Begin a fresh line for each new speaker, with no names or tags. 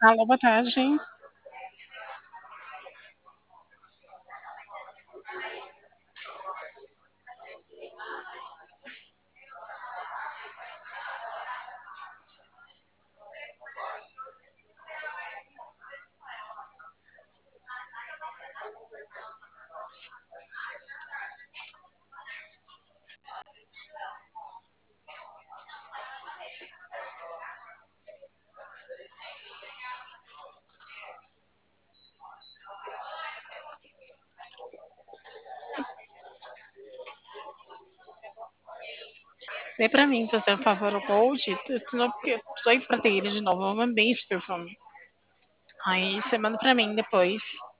Alô, boa tarde. Vê pra mim fazer um favor, o Gold. Senão, porque tô aí pra ter ele de novo. Eu amei esse perfume. Aí você manda pra mim depois.